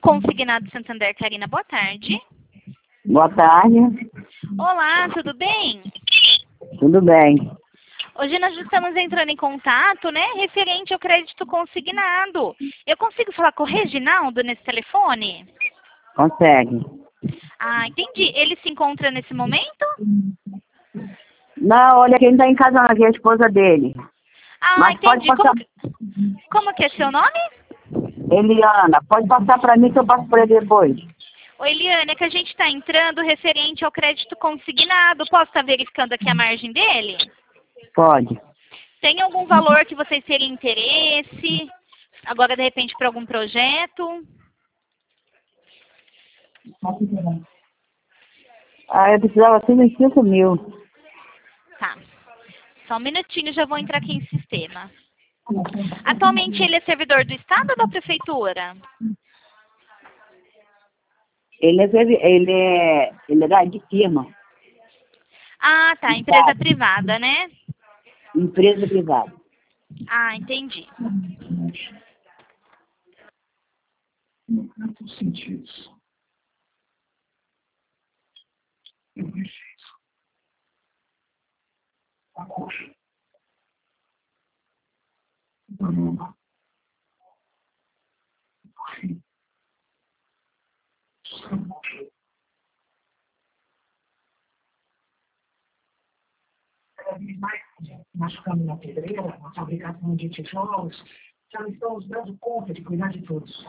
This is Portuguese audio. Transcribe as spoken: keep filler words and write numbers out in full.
Consignado Santander, Karina, boa tarde. Boa tarde. Olá, tudo bem? Tudo bem. Hoje nós estamos entrando em contato, né, referente ao crédito consignado. Eu consigo falar com o Reginaldo nesse telefone? Consegue. Ah, entendi. Ele se encontra nesse momento? Não, olha, quem está em casa aqui é a esposa dele. Ah, Mas pode entendi. passar... Como que, como que é seu nome? Eliana, pode passar para mim que eu passo para ele depois. Oi, Eliane, é que a gente está entrando referente ao crédito consignado. Posso estar verificando aqui a margem dele? Pode. Tem algum valor que vocês teriam interesse? Agora, de repente, para algum projeto? Ah, eu precisava ser uns cinco mil. Tá. Só um minutinho, já vou entrar aqui em sistema. Atualmente ele é servidor do Estado ou da Prefeitura? Ele é, servi- ele é, ele é da- de firma, Ah, tá. Empresa privada, né? empresa privada. Ah, entendi. Quantos sentidos? Eu disse isso. A coxa. Banana. Enfim. Sangue. Cada vez mais, machucando na pedreira, na fabricação de tijolos, já estamos dando conta de cuidar de todos.